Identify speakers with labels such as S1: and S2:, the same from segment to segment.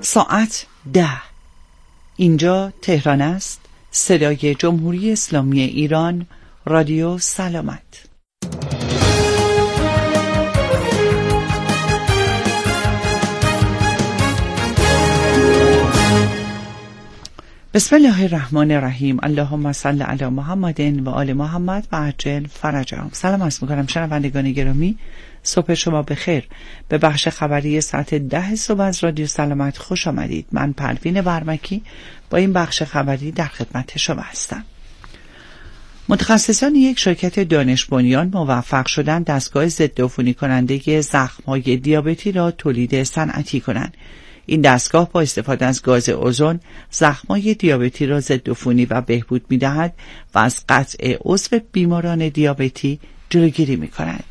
S1: ساعت 10. اینجا تهران است. صدای جمهوری اسلامی ایران، رادیو سلامت. بسم الله الرحمن الرحیم. اللهم صل علی محمد و آل محمد و عجل فرجهم. سلام عرض می‌کنم شنوندگان گرامی، صبح شما بخیر. به بخش خبری ساعت 10 صبح از رادیو سلامت خوش آمدید. من پروین برمکی با این بخش خبری در خدمت شما هستم. متخصصان یک شرکت دانش بنیان موفق شدند دستگاه ضد عفونی کننده زخم‌های دیابتی را تولید صنعتی کنند. این دستگاه با استفاده از گاز اوزون زخم‌های دیابتی را ضد عفونی و بهبود می‌دهد و از قطع عضو بیماران دیابتی جلوگیری می‌کند.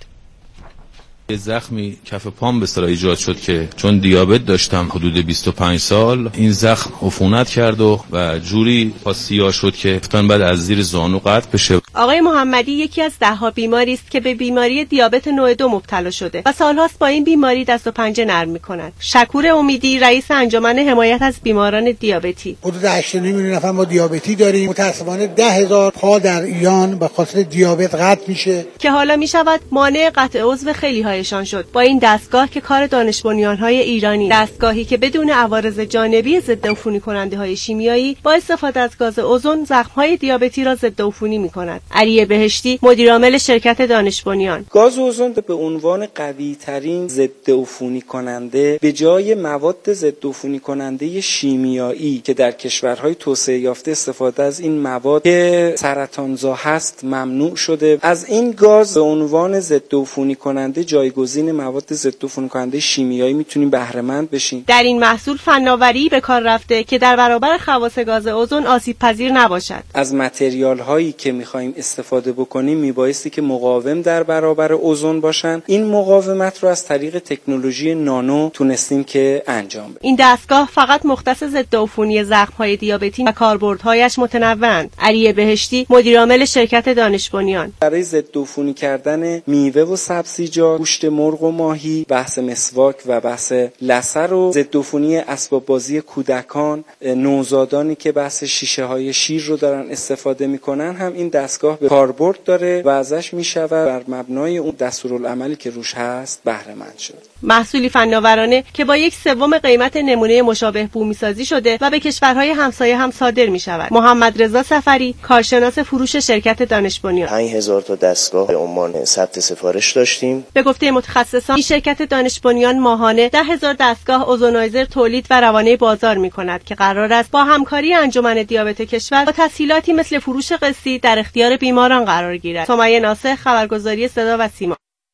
S2: یه زخمی کف پام به اصطلاح ایجاد شد که چون دیابت داشتم حدود 25 سال این زخم عفونت کرد و جوری سیاه شد که گفتن بعد از زیر زانو قطع بشه.
S3: آقای محمدی یکی از 10 بیماری است که به بیماری دیابت نوع 2 مبتلا شده و سالهاست با این بیماری دست و پنجه نرم می‌کند. شکور امیدی رئیس انجمن حمایت از بیماران دیابتی.
S4: حدود 8.5 میلیون نفر ما دیابتی داریم. متأسفانه 10,000 پا در ایران به خاطر دیابت قطع میشه
S3: که حالا میشود مانع قطع عضو خیلی هایشان شد. با این دستگاه که کار دانش بنیان‌های ایرانی، دستگاهی که بدون عوارض جانبی ضد عفونی کننده‌های شیمیایی با استفاده از گاز اوزون زخم‌های دیابتی را ضد عفونی می‌کند. علی بهشتی مدیرعامل شرکت دانش بنیان:
S5: گاز اوزون به عنوان قوی‌ترین ضد عفونی کننده به جای مواد ضد عفونی کننده شیمیایی که در کشورهای توسعه یافته استفاده از این مواد که سرطانزا هست ممنوع شده، از این گاز به عنوان ضد عفونی کننده جایگزین مواد ضد عفونی کننده شیمیایی میتونیم بهره مند بشیم.
S3: در این محصول فناوری به کار رفته که در برابر خواص گاز اوزون آسیب پذیر نباشد.
S5: از متریال هایی که میخوایم استفاده بکنیم میبایستی که مقاوم در برابر اوزون باشن. این مقاومت رو از طریق تکنولوژی نانو تونستیم که انجام بدیم.
S3: این دستگاه فقط مختص ضد عفونی زخم‌های دیابتی و کاربردهایش متنوعند. علی بهشتی مدیرعامل شرکت دانش بنیان:
S5: برای ضد عفونی کردن میوه و سبزیجات، گوشت مرغ و ماهی، بحث مسواک و بحث لثه رو، ضد عفونی اسباب بازی کودکان، نوزادانی که بحث شیشه های شیر رو دارن استفاده میکنن هم این دستگاه به کاربرد داره و ازش میشود بر مبنای اون دستورالعملی که روش هست بهره مند شد.
S3: محصولی فناورانه که با 1/3 قیمت نمونه مشابه بومی سازی شده و به کشورهای همسایه هم صادر می شود. محمد رضا سفری کارشناس فروش شرکت دانش بنیان:
S6: 5000 تا دستگاه به عنوان ثبت سفارش داشتیم.
S3: به گفته متخصصان این شرکت دانش بنیان ماهانه 10,000 دستگاه اوزونایزر تولید و روانه بازار می کند که قرار است با همکاری انجمن دیابت کشور با تسهیلاتی مثل فروش قسطی در اختیار بیماران قرار گیرد. سمیه ناصح، خبرگزاری صدا و سیما.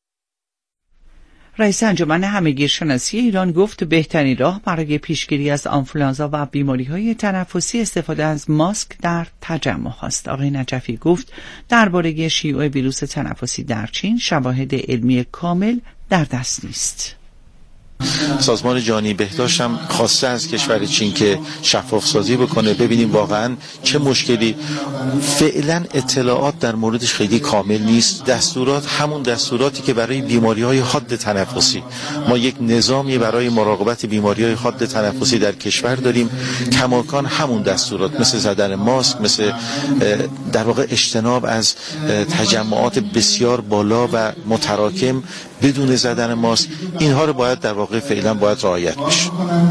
S1: رئیس انجمن همه‌گیرشناسی ایران گفت بهترین راه برای پیشگیری از آنفولانزا و بیماری‌های تنفسی استفاده از ماسک در تجمع است. آقای نجفی گفت درباره شیوع ویروس تنفسی در چین شواهد علمی کامل در دست نیست.
S7: سازمان جهانی بهداشت هم خواسته از کشور چین که شفاف سازی بکنه، ببینیم واقعا چه مشکلی. فعلا اطلاعات در موردش خیلی کامل نیست. دستورات همون دستوراتی که برای بیماری‌های حاد تنفسی، ما یک نظامی برای مراقبت بیماری‌های حاد تنفسی در کشور داریم، کماکان همون دستورات مثل زدن ماسک، مثل در واقع اجتناب از تجمعات بسیار بالا و متراکم بدون زدن ماسک، اینها رو باید در واقع فعلا باید رعایت بشه.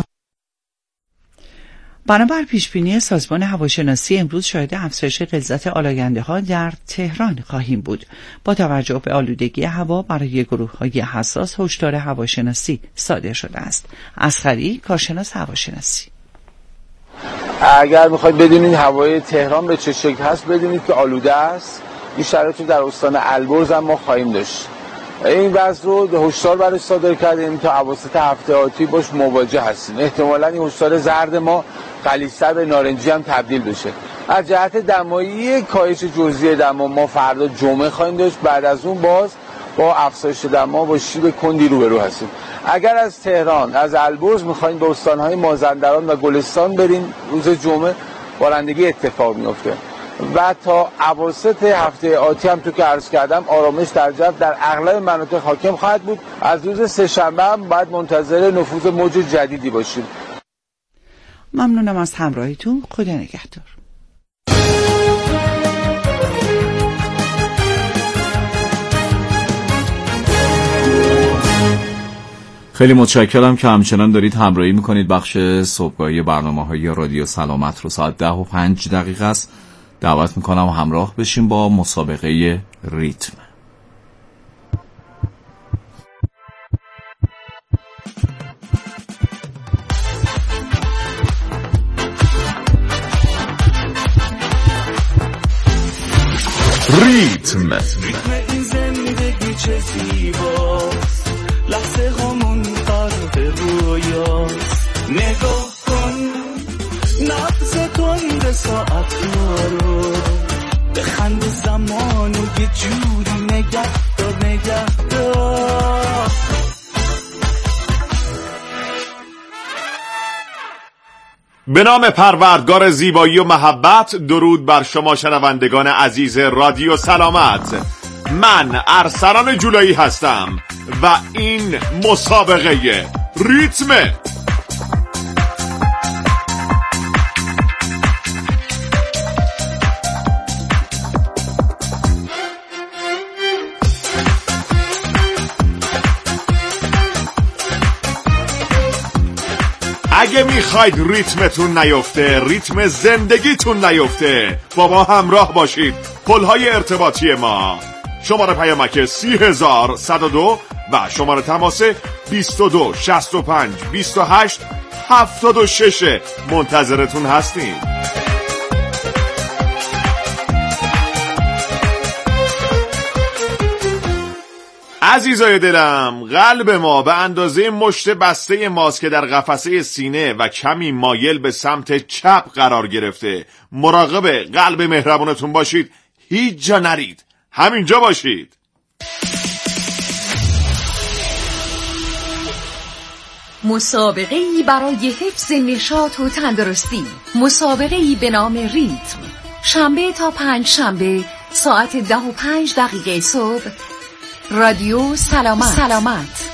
S1: بنابر پیشبینی سازمان هواشناسی امروز شاهد افزایش غلظت آلاینده‌ها در تهران خواهیم بود. با توجه به آلودگی هوا برای گروه‌های حساس هشدار هواشناسی صادر شده است. اصغری کارشناس هواشناسی:
S8: اگر میخواید بدونید هوای تهران به چه شکل هست، بدونید که آلوده است. این شرایط رو در استان البرز هم ما خواهیم داشت. این وضع رو هشدار برای صادر کردیم تا اواسط هفته آتی باش مواجه هستیم. احتمالاً این هشدار زرد ما غلیظ‌تر به نارنجی هم تبدیل بشه. از جهت دمایی کاهش جزئی دما ما فردا جمعه خواهیم داشت. بعد از اون باز با افزایش دما با شیب کندی روبرو هستیم. اگر از تهران از البرز می‌خواید به استان‌های مازندران و گلستان بریم، روز جمعه بارندگی اتفاق میفته و تا اواسط هفته آتی هم تو که عرض کردم آرامش در جو در اغلب مناطق حاکم خواهد بود. از روز سه‌شنبه هم باید منتظر نفوذ موج جدیدی باشیم.
S1: ممنونم از همراهیتون. خدا نگهدار.
S9: خیلی متشکرم که همچنان دارید همراهی میکنید. بخش صبحگاهی برنامه‌های رادیو سلامت رو ساعت 10:05 است. دعوت میکنم همراه بشیم با مسابقه ریتم.
S10: ریتم
S11: این زندگی چه زیباست، لحظه همون غرق رویاست. نگاه کن نبض تند ساعت رو، بخند زمانو یه جوری نگه دار.
S10: به نام پروردگار زیبایی و محبت، درود بر شما شنوندگان عزیز رادیو سلامت. من ارسلان جولایی هستم و این مسابقه ریتمه. اگه میخواید ریتمتون نیفته، ریتم زندگیتون نیفته، با ما همراه باشید. پلهای ارتباطی ما: شماره پیامک 30102 و شماره تماس 22 65 28 76. منتظرتون هستیم. عزیزای دلم، قلب ما به اندازه مشت بسته ماست که در قفسه سینه و کمی مایل به سمت چپ قرار گرفته. مراقب قلب مهربونتون باشید، هیچ جا نرید، همینجا باشید.
S12: مسابقه‌ای برای حفظ نشاط و تندرستی، مسابقه‌ای به نام ریتم، شنبه تا پنجشنبه ساعت 10:05 صبح، رادیو سلامت.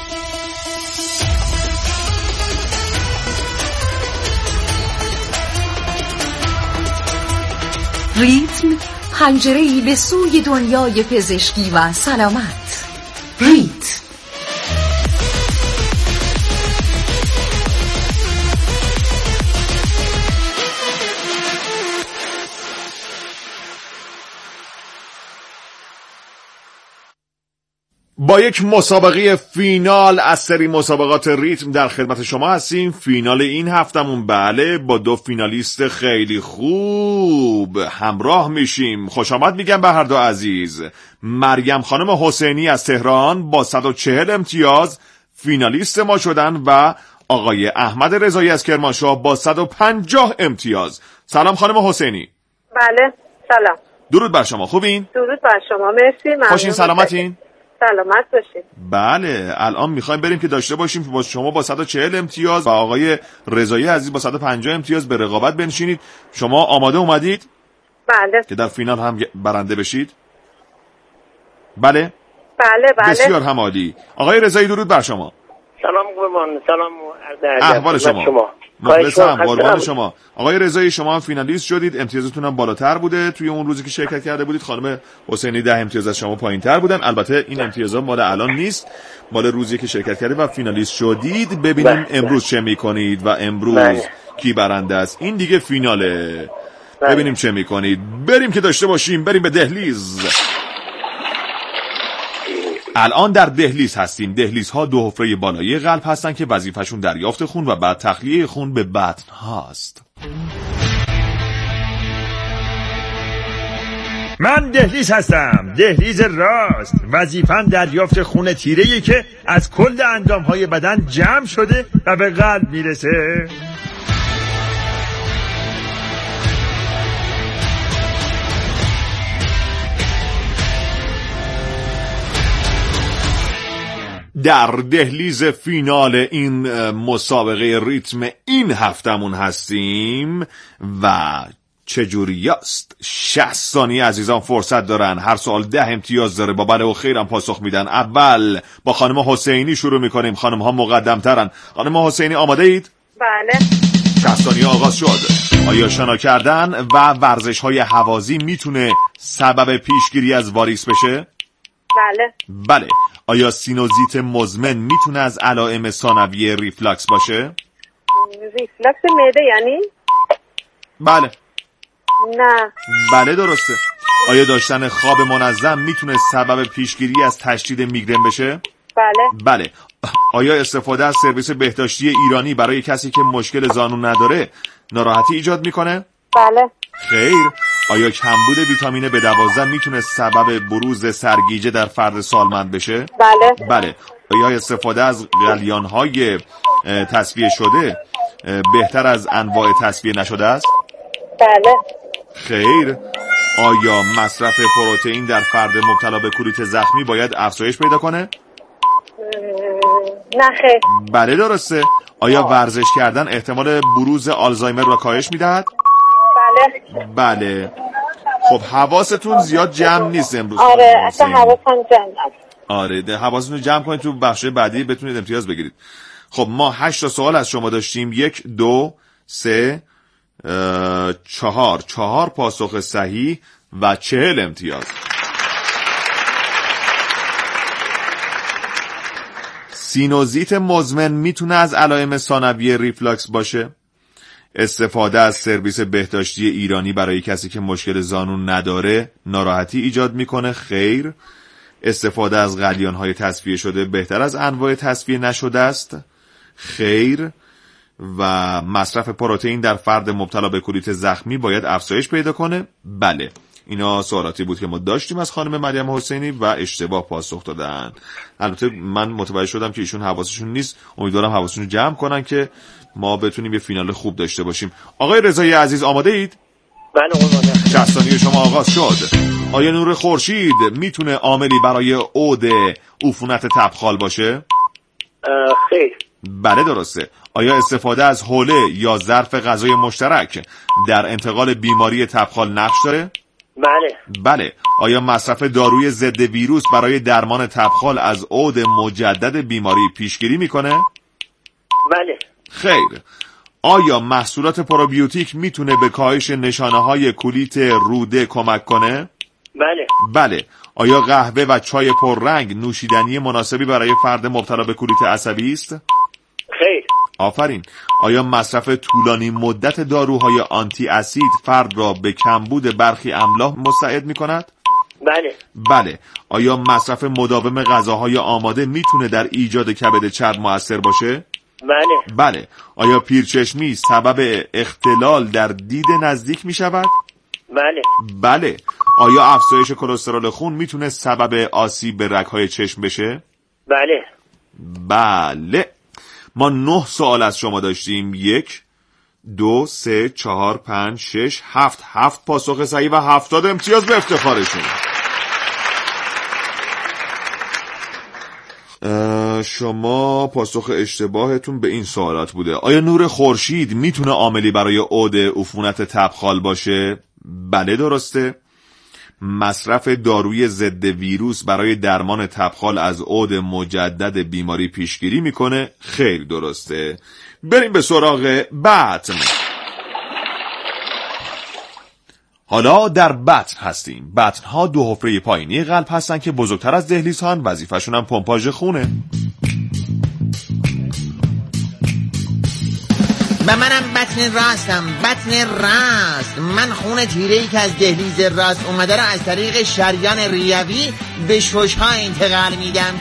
S12: ریتم، پنجره‌ای به سوی دنیای پزشکی و سلامت. ریتم.
S10: با یک مسابقه فینال از سری مسابقات ریتم در خدمت شما هستیم. فینال این هفتمون بله با دو فینالیست خیلی خوب همراه میشیم. خوش آمد میگم به هر دو عزیز. مریم خانم حسینی از تهران با 140 امتیاز فینالیست ما شدن و آقای احمد رضایی از کرمانشاه با 150 امتیاز. سلام خانم حسینی.
S13: بله سلام.
S10: درود بر شما، خوبین؟
S13: درود بر شما، مرسی.
S10: خوشین، سلامتین؟
S13: سلامت باشید.
S10: بله الان میخوایم بریم که داشته باشیم که با شما با 140 امتیاز و آقای رضایی عزیز با 150 امتیاز به رقابت بنشینید. شما آماده اومدید؟
S13: بله.
S10: که در فینال هم برنده بشید؟ بله؟
S13: بله.
S10: بسیار هم عالی. آقای رضایی درود بر شما.
S14: سلام قربان، سلام
S10: احوال شما؟ مخلصم، قربان شما. آقای رضایی شما هم فینالیست شدید، امتیازتون هم بالاتر بوده توی اون روزی که شرکت کرده بودید. خانم حسینی 10 امتیاز از شما پایین‌تر بودن. البته این امتیازها مال الان نیست، مال روزی که شرکت کردید و فینالیست شدید. ببینیم امروز چه می‌کنید و امروز کی برنده است. این دیگه فیناله. ببینیم چه می‌کنید. بریم که داشته باشیم، بریم به دهلیز. الان در دهلیز هستیم. دهلیزها دو حفره بالایی قلب هستن که وظیفه‌شون دریافت خون و بعد تخلیه خون به بطن هاست.
S15: من دهلیز هستم، دهلیز راست. وظیفه‌م دریافت خون تیره‌ای که از کل اندام‌های بدن جمع شده و به قلب میرسه.
S10: در دهلیز فینال این مسابقه ریتم این هفتمون هستیم و چجوری است؟ 60 ثانیه عزیزان فرصت دارن. هر سوال 10 امتیاز داره. با بله و خیرم پاسخ میدن. اول با خانم حسینی شروع میکنیم. خانم ها مقدم ترن. خانم حسینی آماده اید؟
S13: بله.
S10: 60 ثانیه آغاز شد. آیا شنا کردن و ورزش‌های هوازی میتونه سبب پیشگیری از واریس بشه؟
S13: بله.
S10: بله. آیا سینوزیت مزمن میتونه از علائم ثانویه ریفلاکس باشه؟
S13: ریفلاکس معده یعنی؟
S10: بله.
S13: نه.
S10: بله درسته. آیا داشتن خواب منظم میتونه سبب پیشگیری از تشدید میگرن بشه؟
S13: بله.
S10: بله. آیا استفاده از سرویس بهداشتی ایرانی برای کسی که مشکل زانو نداره ناراحتی ایجاد میکنه؟
S13: بله.
S10: خیر. آیا کمبود ویتامین B12 میتونه سبب بروز سرگیجه در فرد سالمند بشه؟
S13: بله.
S10: بله. آیا استفاده از قلیان‌های تصفیه شده بهتر از انواع تصفیه نشده است؟
S13: بله.
S10: خیر. آیا مصرف پروتئین در فرد مبتلا به کولیت زخمی باید افزایش پیدا کنه؟
S13: نه خیر.
S10: بله درسته. آیا ورزش کردن احتمال بروز آلزایمر را کاهش میدهد؟
S13: بله.
S10: بله. خب حواستون زیاد جمع نیست امروز.
S13: آره اصلا حواسم جمع نیست.
S10: آره حواستون جمع کنید تو بخش بعدی بتونید امتیاز بگیرید. خب ما 8 تا سوال از شما داشتیم. 1 2 3 4 پاسخ صحیح و 40 امتیاز. سینوزیت مزمن میتونه از علائم ثانویه ریفلاکس باشه؟ استفاده از سرویس بهداشتی ایرانی برای کسی که مشکل زانو نداره ناراحتی ایجاد میکنه؟ خیر. استفاده از قلیان‌های تصفیه شده بهتر از انواع تصفیه نشده است؟ خیر. و مصرف پروتئین در فرد مبتلا به کولیت زخمی باید افزایش پیدا کنه؟ بله. اینا سوالاتی بود که ما داشتیم از خانم مریم حسینی و اشتباه پاسخ دادن. البته من متوجه شدم که ایشون حواسشون نیست. امیدوارم حواسشون رو جمع کنن که ما بتونیم یه فینال خوب داشته باشیم. آقای رضایی عزیز آماده اید؟
S14: بله قربان.
S10: 60 ثانیه شما آغاز شد. آیا نور خورشید میتونه عاملی برای عود عفونت تبخال باشه؟
S14: خیر.
S10: بله درسته. آیا استفاده از حوله یا ظرف غذای مشترک در انتقال بیماری تبخال نقش داره؟
S14: بله.
S10: بله. آیا مصرف داروی ضد ویروس برای درمان تبخال از عود مجدد بیماری پیشگیری میکنه؟
S14: بله.
S10: خیر. آیا محصولات پروبیوتیک میتونه به کاهش نشانه‌های کولیت روده کمک کنه؟
S14: بله.
S10: بله. آیا قهوه و چای پررنگ نوشیدنی مناسبی برای فرد مبتلا به کولیت عصبی است؟
S14: خیر.
S10: آفرین. آیا مصرف طولانی مدت داروهای آنتی اسید فرد را به کمبود برخی املاح مستعد می کند؟
S14: بله.
S10: بله. آیا مصرف مداوم غذاهای آماده میتونه در ایجاد کبد چرب مؤثر باشه؟
S14: بله.
S10: بله. آیا پیرچشمی سبب اختلال در دید نزدیک می شود؟
S14: بله.
S10: بله. آیا افزایش کلسترول خون میتونه سبب آسیب به رگ‌های چشم بشه؟
S14: بله.
S10: بله. ما 9 سوال از شما داشتیم. 1 2 3 4 5 6 7 پاسخ صحیح و 70 امتیاز به افتخارشون. شما پاسخ اشتباهتون به این سوالات بوده. آیا نور خورشید میتونه عاملی برای عود عفونت تبخال باشه؟ بله درسته. مصرف داروی ضد ویروس برای درمان تبخال از عود مجدد بیماری پیشگیری میکنه؟ خیلی درسته. بریم به سراغ بطن. حالا در بطن هستیم. بطنها 2 حفره پایینی قلب هستن که بزرگتر از دهلیزهان. وظیفه‌شون هم پمپاژ خونه.
S16: و منم بطن راستم. بطن راست. من خون تیره‌ای که از دهلیز راست اومده را از طریق شریان ریوی به شش‌ها انتقال میدم.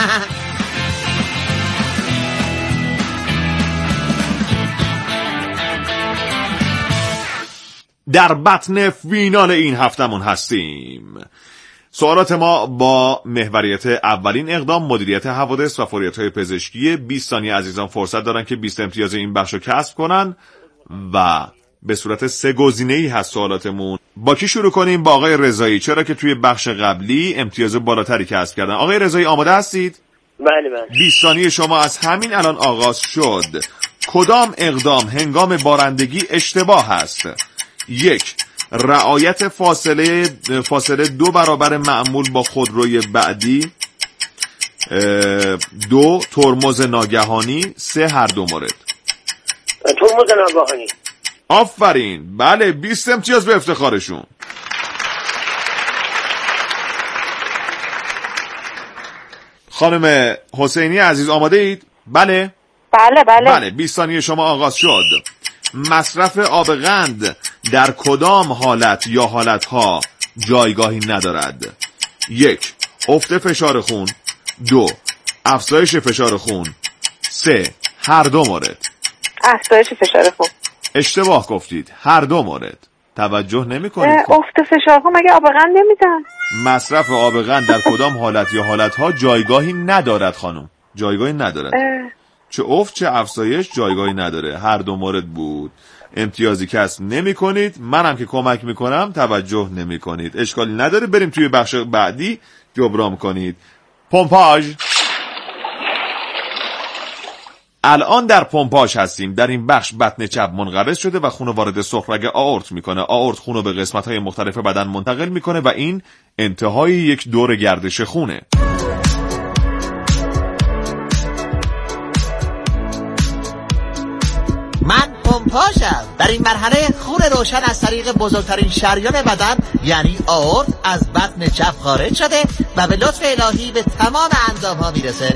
S10: در بطن فینال این هفتمون هستیم. سوالات ما با محوریت اولین اقدام، مدیریت حوادث و فوریت‌های پزشکی. 20 ثانیه عزیزان فرصت دارن که 20 امتیاز این بخش رو کسب کنن و به صورت 3 گزینه‌ای هست سوالاتمون. با کی شروع کنیم؟ با آقای رضایی، چرا که توی بخش قبلی امتیاز بالاتری کسب کردن. آقای رضایی آماده هستید؟
S14: بله بله.
S10: 20 ثانیه شما از همین الان آغاز شد. کدام اقدام هنگام بارندگی اشتباه است؟ 1. رعایت فاصله 2 برابر معمول با خودروی بعدی. 2. ترمز ناگهانی. 3. هر دو مورد.
S14: ترمز ناگهانی.
S10: آفرین. بله 20 امتیاز به افتخارشون. خانم حسینی عزیز آماده اید؟ بله؟
S13: بله
S10: 20 ثانیه شما آغاز شد. مصرف آب قند در کدام حالت یا حالتها جایگاهی ندارد؟ 1. افت فشار خون. 2. افزایش فشار خون. 3. هر دو مورد.
S13: افزایش فشار خون.
S10: اشتباه گفتید، هر دو مورد. توجه نمی کنید.
S13: افت فشار خون مگه آب قند نمیدن؟
S10: مصرف آب قند در کدام حالت یا حالتها جایگاهی ندارد خانم. جایگاهی ندارد. چه افت چه افزایش جایگاهی نداره. هر دو مورد بود. امتیازی کسب نمی کنید. منم که کمک می کنم توجه نمی کنید. اشکالی نداره. بریم توی بخش بعدی جبران کنید. پمپاژ. الان در پمپاژ هستیم. در این بخش بطن چپ منقبض شده و خون وارد سفرگ آئورت میکنه. آئورت خون رو به قسمت‌های مختلف بدن منتقل میکنه و این انتهای یک دور گردش خونه.
S16: من پمپاژم. در این مرحله خون روشن از طریق بزرگترین شریان بدن یعنی آئورت از بطن چپ خارج شده و به لطف الهی به تمام اندام‌ها میرسه.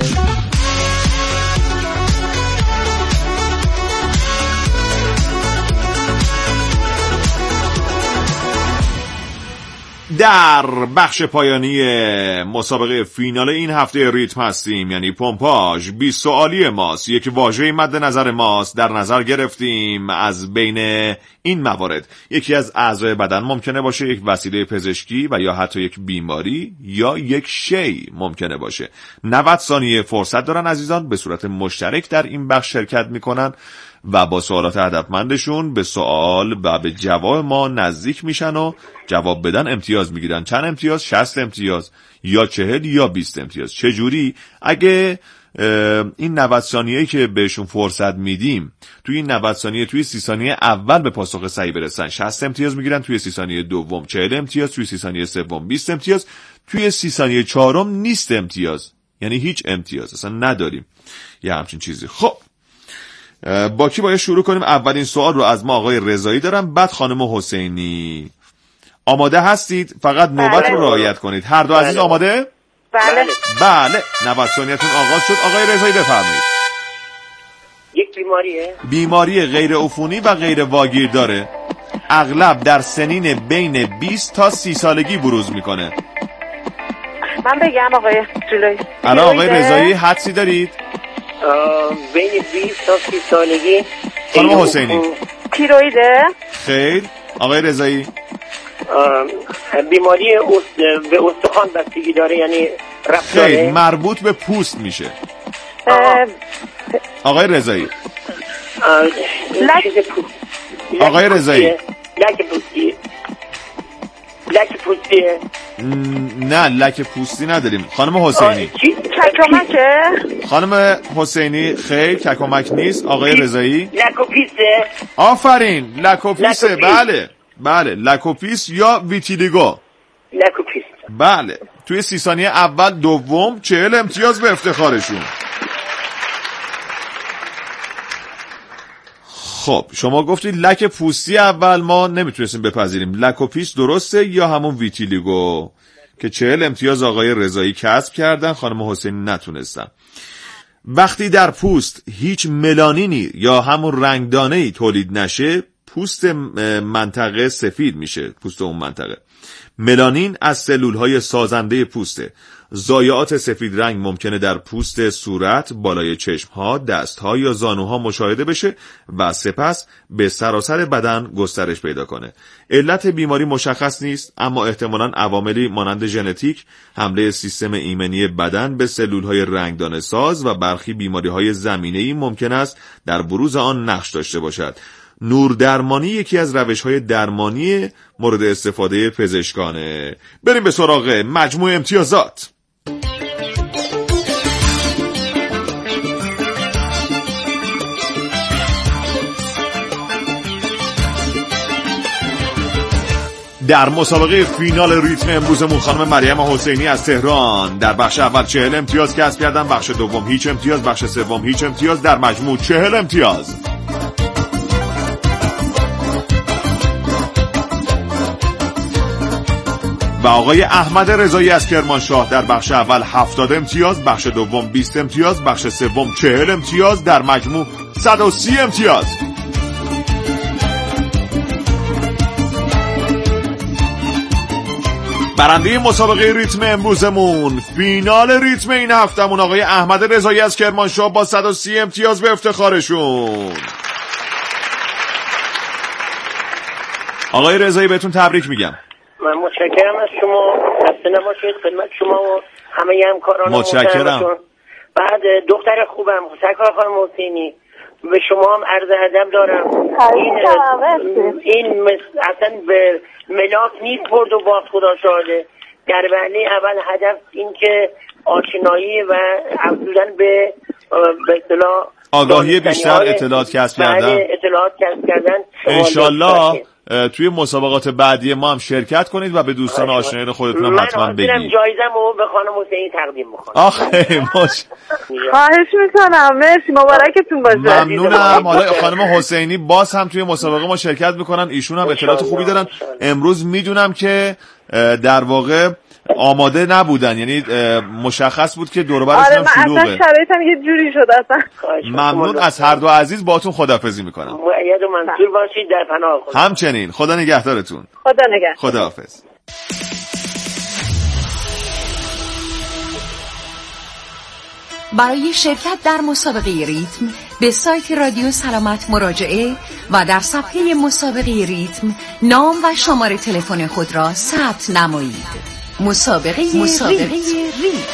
S10: در بخش پایانی مسابقه فینال این هفته ریتم هستیم، یعنی پمپاژ. 20 سوالی ماست. یک واژه مد نظر ماست. در نظر گرفتیم از بین این موارد یکی از اعضای بدن ممکنه باشه، یک وسیله پزشکی و یا حتی یک بیماری یا یک شی ممکنه باشه. 90 ثانیه فرصت دارن عزیزان، به صورت مشترک در این بخش شرکت میکنن و با سوالات هدفمندشون به سوال و به جواب ما نزدیک میشن و جواب بدن امتیاز میگیرن. چند امتیاز؟ 60 امتیاز یا 40 یا 20 امتیاز. چجوری؟ اگه این 90 ثانیه‌ای که بهشون فرصت میدیم توی این 90 ثانیه توی 30 ثانیه اول به پاسخ صحیح برسن 60 امتیاز میگیرن، توی 30 ثانیه دوم 40 امتیاز، توی 30 ثانیه سوم 20 امتیاز، توی 30 ثانیه چهارم نیست امتیاز، یعنی هیچ امتیاز اصلا نداریم. یه همچین چیزی. خب با کی باید شروع کنیم؟ اولین سوال رو از ما آقای رضایی دارم، بعد خانم حسینی. آماده هستید؟ فقط نوبت رو رعایت کنید. هر دو عزیز آماده؟ بله 90 ثانیه‌تون آغاز شد. آقای رضایی بفرمایید.
S14: یک بیماریه؟
S10: بیماری غیر عفونی و غیر واگیر داره. اغلب در سنین بین 20 تا 30 سالگی بروز میکنه.
S13: من بگم آقای جلوی.
S10: الان آقای رضایی حدسی دارید؟
S14: بین 20 تا 30 سالگی.
S10: خانم حسینی
S13: تیرویده؟
S10: خیر. آقای رضایی
S14: بیماری به استخوان بستگی داره، یعنی ربط داره؟
S10: خیر، مربوط به پوست میشه. آقای رضایی آقای رضایی
S14: لک پوستیه؟
S10: نه لک پوستی نداریم. خانم حسینی
S13: ککمکه؟
S10: خانم حسینی خیر، ککمک نیست. آقای رضایی
S14: لکوپیسه؟
S10: آفرین، لکوپیسه. بله لکوپیس یا ویتیلیگو.
S14: لکوپیس.
S10: بله. توی 30 ثانیه اول دوم 40 امتیاز به افتخارشون. خب شما گفتید لک پوستی اول، ما نمیتونستیم بپذیریم. لکوپیس درسته یا همون ویتیلیگو که 40 امتیاز آقای رضایی کسب کردن، خانم حسینی نتونستن. وقتی در پوست هیچ ملانینی یا همون رنگدانه‌ای تولید نشه، پوست منطقه سفید میشه. پوست اون منطقه. ملانین از سلولهای سازنده پوسته. ضایعات سفید رنگ ممکنه در پوست صورت، بالای چشمها، دستها یا زانوها مشاهده بشه و سپس به سراسر بدن گسترش پیدا کنه. علت بیماری مشخص نیست، اما احتمالاً عواملی مانند ژنتیک، حمله سیستم ایمنی بدن به سلولهای رنگدانه ساز و برخی بیماریهای زمینه‌ای ممکن است در بروز آن نقش داشته باشد. نوردرمانی یکی از روش‌های درمانی مورد استفاده پزشکانه. بریم به سراغ مجموع امتیازات. در مسابقه فینال ریتم امروزمون خانم مریم حسینی از تهران در بخش اول 40 امتیاز کسب کردن، بخش دوم هیچ امتیاز، بخش سوم هیچ امتیاز، در مجموع 40 امتیاز. و آقای احمد رضایی از کرمانشاه در بخش اول 70 امتیاز، بخش دوم 20 امتیاز، بخش سوم 40 امتیاز، در مجموع 130 امتیاز. برنده مسابقه ریتم امروزمون، فینال ریتم این هفتمون، آقای احمد رضایی از کرمانشاه با 130 امتیاز به افتخارشون. آقای رضایی بهتون تبریک میگم.
S14: من متشکرم از شما، خسته نباشید، خدمت شما و همه همکاران.
S10: متشکرم.
S14: بعد دختر خوبم سرکار خانم حسینی، به شما هم عرض ادب دارم. این اصلا به ملاک نیست برد و باخت، خدا شاهده. در وهله اول هدف این که آشنایی و افزودن به اصطلاح
S10: آگاهی بیشتر، اطلاعات کسب
S14: کردن.
S10: انشالله توی مسابقات بعدی ما هم شرکت کنید و به دوستان آشنایان خودتون هم حتما بگید.
S14: من جایزه‌مو به خانم حسینی تقدیم می‌کنم.
S10: آخه
S13: خواهش میکنم، مرسی، مبارکتون باشه.
S10: ممنونم. حالا خانم حسینی باز هم توی مسابقه ما شرکت میکنن، ایشون هم اطلاعات خوبی دارن. امروز میدونم که در واقع آماده نبودن، یعنی مشخص بود که دور برشون هم شلوغه.
S13: اصلا شرایطم یه جوری شد اصلا.
S10: ممنون از هر دو عزیز، باهاتون خداحافظی میکنم.
S14: مؤید و منصور باشید، در پناه خدا.
S10: همچنین، خدا نگهدارتون.
S13: خدا نگهدار.
S10: خداحافظ.
S12: برای شرکت در مسابقه ریتم به سایت رادیو سلامت مراجعه و در صفحه مسابقه ریتم نام و شماره تلفن خود را ثبت نمایید. مسابقه ریتم.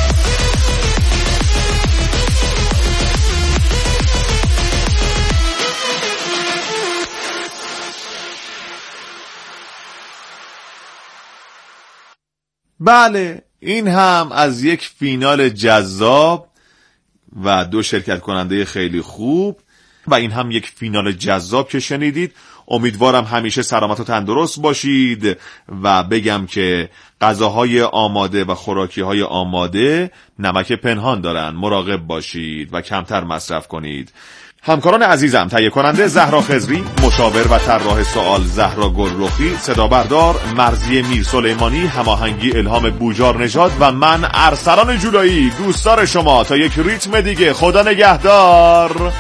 S10: بله، این هم از یک فینال جذاب و دو شرکت کننده خیلی خوب و این هم یک فینال جذاب که شنیدید. امیدوارم همیشه سلامت و تندرست باشید و بگم که غذاهای آماده و خوراکی‌های آماده نمک پنهان دارن، مراقب باشید و کمتر مصرف کنید. همکاران عزیزم، تهیه کننده زهرا خضری، مشاور و طراح سوال زهرا گلرخی، صدا بردار مرضیه میر سلیمانی، هماهنگی الهام بوجار نژاد و من ارسلان جولایی، دوستدار شما تا یک ریتم دیگه. خدا نگهدار.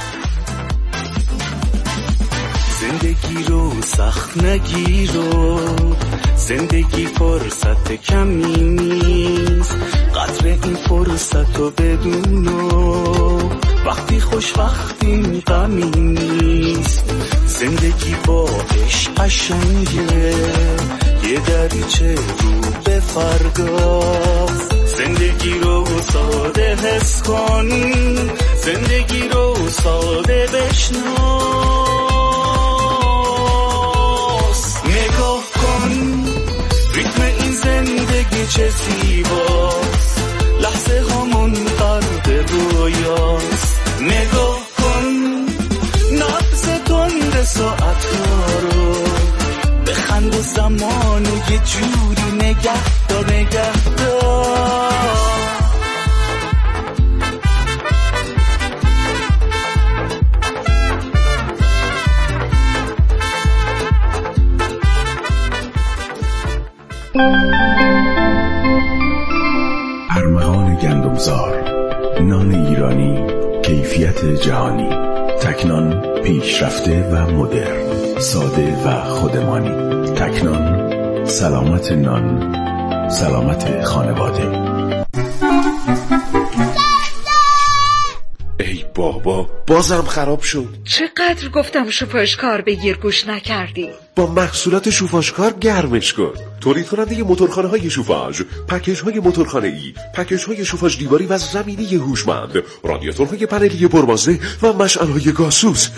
S11: زندگی رو سخت نگیرو، زندگی فرصت کمی نیست، قدر این فرصت رو بدونو، وقتی خوش وقتی غمی نیست. زندگی با عشق قشنگه، یه دریچه رو به فردا. زندگی رو ساده حس کن، زندگی رو ساده بشناس. نگاه کن ریتم این زندگی چه زیباست، لحظه هامون غرق رویاست. نگاه کن نبض تند ساعت ها رو، بخند و زمانو یه جوری نگه دار.
S17: ارمغان گندمزار، نان ایرانی، کیفیت جهانی، تکنان، پیشرفته و مدرن، ساده و خودمانی. تکنان، سلامت نان، سلامت خانواده.
S18: ای بابا، بازم خراب شد.
S12: چقدر گفتم شوفاژکار بگیر گوش نکردی.
S18: با محصولات شوفاژکار گرمش کن. تولید کننده موتورخانه‌های شوفاژ، پکیج‌های موتورخانه‌ای، پکیج‌های شوفاژ دیواری و زمینی هوشمند، رادیاتورهای پنلی پربازده و مشعل‌های گازسوز.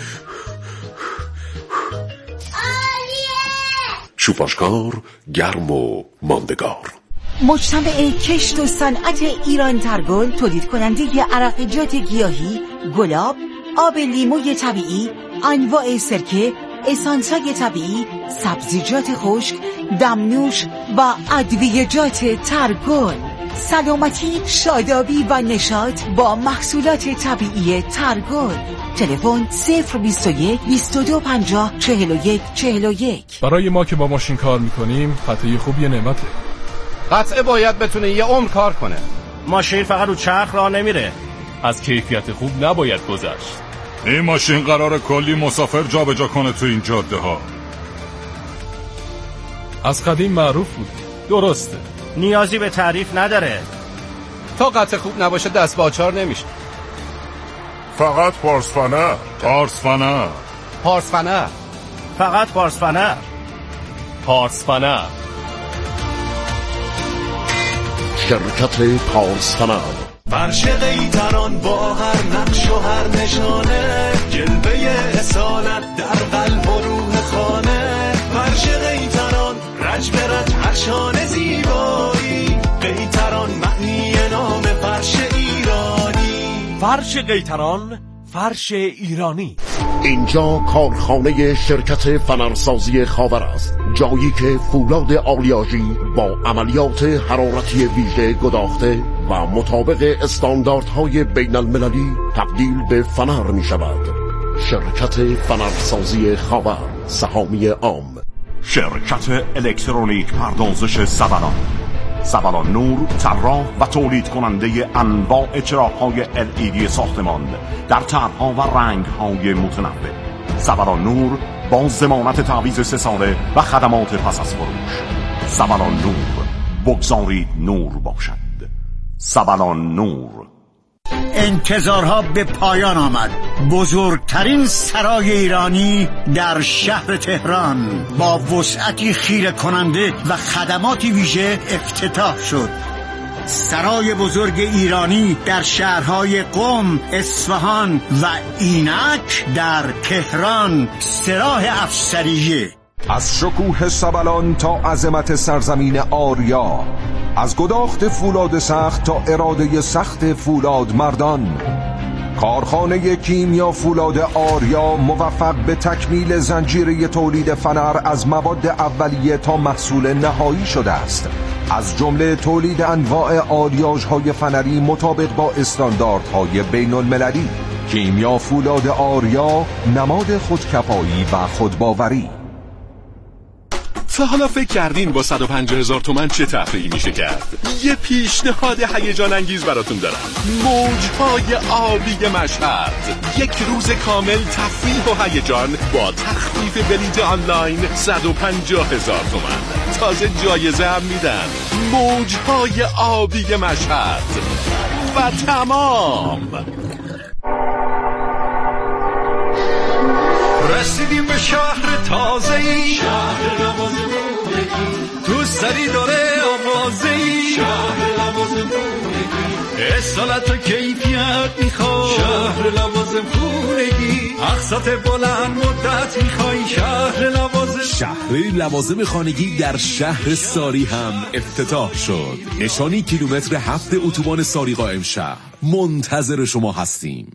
S18: شوفاژکار، گرم و ماندگار.
S19: مجتمع کشت و صنعت ایران ترگل، تولید کننده عرقیات گیاهی، گلاب، آب لیموی طبیعی، انواع سرکه، اسانس‌های طبیعی، سبزیجات خشک، دمنوش و ادویه‌جات ترگل. سلامتی، شادابی و نشاط با محصولات طبیعی ترگل. تلفن 021 22 50 41 41.
S20: برای ما که با ماشین کار میکنیم خطای خوبی نعمته. قطعه باید بتونه یه عمر کار کنه.
S21: ماشین فقط رو چرخ راه نمیره.
S22: از کیفیت خوب نباید گذشت.
S23: این ماشین قراره کلی مسافر جابجا کنه تو این جاده ها.
S22: از قدیم معروف بود. درسته.
S21: نیازی به تعریف نداره.
S20: تا قطعه خوب نباشه دست به آچار نمیشه.
S23: فقط پارسفنر. پارسفنر.
S20: پارسفنر. فقط پارسفنر.
S22: پارسفنر.
S18: شرکت پارسفنر.
S11: فرش قیطران با هر نقش و هر نشانه، جلوه اصالت در قلب و روح خانه. فرش قیطران رج به رج هرشان زیبایی، قیطران معنی نام فرش ایرانی.
S24: فرش قیطران، فرش ایرانی.
S18: اینجا کارخانه شرکت فنرسازی خاور است، جایی که فولاد آلیاژی با عملیات حرارتی ویژه گداخته و مطابق استانداردهای بین المللی تبدیل به فنر می شود. شرکت فنرسازی خاور، سهامی عام.
S25: شرکت الکترونیک پردازش سبلان. سبلان نور، طراح و تولید کننده انواع چراغ‌های LED ساختمان در طرح‌ها و رنگ‌های متنوع. سبلان نور با ضمانت تعویض 3 ساله و خدمات پس از فروش. سبلان نور، بگذارید نور باشد. سبلان نور.
S26: انتظارها به پایان آمد. بزرگترین سرای ایرانی در شهر تهران با وسعتی خیره کننده و خدماتی ویژه افتتاح شد. سرای بزرگ ایرانی در شهرهای قم، اصفهان و اینک در تهران، سراح افسریه.
S27: از شکوه سبلان تا عظمت سرزمین آریا، از گداخت فولاد سخت تا اراده سخت فولاد مردان، کارخانه کیمیا فولاد آریا موفق به تکمیل زنجیره تولید فنر از مواد اولیه تا محصول نهایی شده است، از جمله تولید انواع آلیاژهای فنری مطابق با استانداردهای بین المللی. کیمیا فولاد آریا، نماد خودکفایی و خودباوری.
S28: تا حالا فکر کردین با 150,000 تومان چه تفریحی میشه کرد؟ یه پیشنهاد هیجان انگیز براتون دارم. موجهای آبی مشهد، یک روز کامل تفریح و هیجان با تخفیف بلیت آنلاین 150,000 تومان. تازه جایزه هم میدن. موجهای آبی مشهد و تمام.
S11: رسیدیم به شهر تازه‌ای، شهر لوازم خونگی، تو سری داره آوازه‌ای، شهر لوازم خونگی، اصالت و کیفیت میخوای، شهر لوازم خونگی، اقساط بلند مدت میخوای، شهر لوازم.
S29: شهر لوازم خانگی در شهر ساری هم افتتاح شد. نشانی کیلومتر 7 اتوبان ساری قائم شهر. منتظر شما هستیم.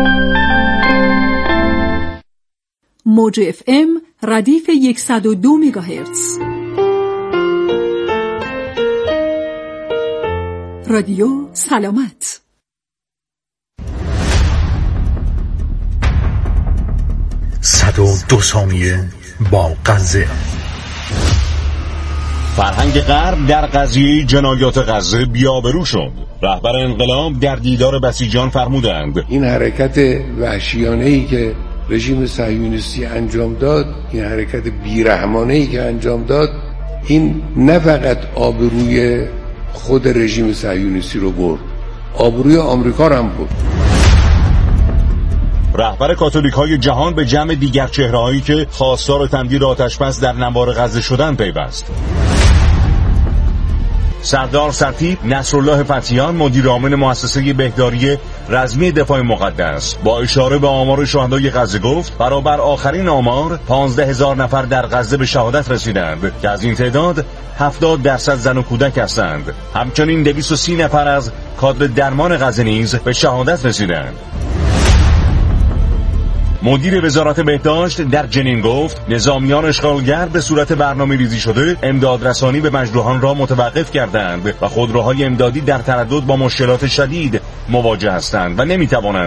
S30: موج FM ردیف 102 مگاهرتز. رادیو سلامت.
S31: صد و 2 ثانیه با غزه.
S32: فرهنگ غرب در قضیه جنایات غزه بی‌آبرو شد. رهبر انقلاب در دیدار بسیجان فرمودند
S33: این حرکت وحشیانه‌ای که رژیم صهیونیستی انجام داد، این حرکت بیرحمانه‌ای که انجام داد، این نه فقط آبروی خود رژیم صهیونیستی رو برد، آبروی آمریکا رو هم برد.
S32: رهبر کاتولیک‌های جهان به جمع دیگر چهره‌هایی که خواستار تمدید آتش‌بس در نوار غزه شدن پیوست. سردار سرتیپ نصرالله فتیان، مدیر عامل مؤسسه بهداری رزمی دفاع مقدس، با اشاره به آمار شهدای غزه گفت برابر آخرین آمار 15,000 نفر در غزه به شهادت رسیدند که از این تعداد 70% زن و کودک هستند. همچنین 230 نفر از کادر درمان غزه نیز به شهادت رسیدند. مدیر وزارت بهداشت در جنین گفت نظامیان اشغالگر به صورت برنامه‌ریزی شده امداد رسانی به مجروحان را متوقف کردند و خودروهای امدادی در تردد با مشکلات شدید مواجه هستند و نمی‌توانند